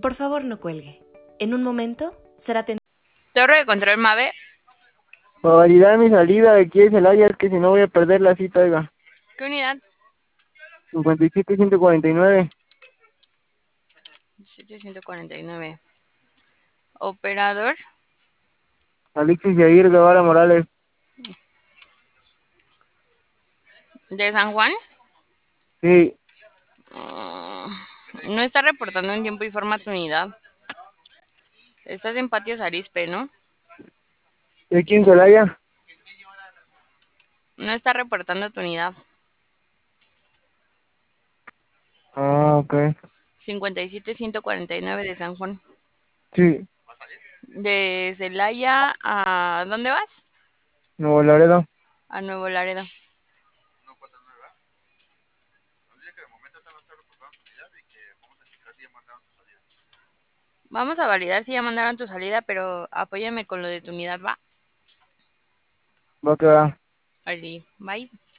Por favor, no cuelgue. En un momento será atendido. Torre de control Mave. Para validar mi salida de aquí de Celaya, es que si no voy a perder la cita, oiga. ¿Qué unidad? 57-149. 749. Operador. Alexis Yair Guevara Morales. ¿De San Juan? Sí. No está reportando en tiempo y forma tu unidad. Estás en Patios Arispe, ¿no? ¿De aquí en Celaya? No está reportando tu unidad. Ah, ok. 57-149 de San Juan. Sí. De Celaya a... ¿Dónde vas? Nuevo Laredo. A Nuevo Laredo. Vamos a validar si ya mandaron tu salida, pero apóyame con lo de tu unidad, ¿va? Va que va. Así, bye.